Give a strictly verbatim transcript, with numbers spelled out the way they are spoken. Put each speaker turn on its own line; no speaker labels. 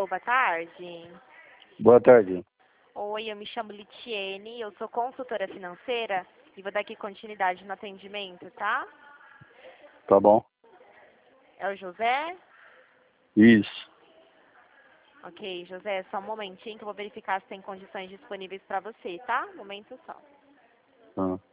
boa tarde.
Boa tarde.
Oi, eu me chamo Litiene, eu sou consultora financeira e vou dar aqui continuidade no atendimento, tá?
Tá bom.
É o José?
Isso.
Ok, José, só um momentinho que eu vou verificar se tem condições disponíveis para você, tá? Um momento só.
Ah.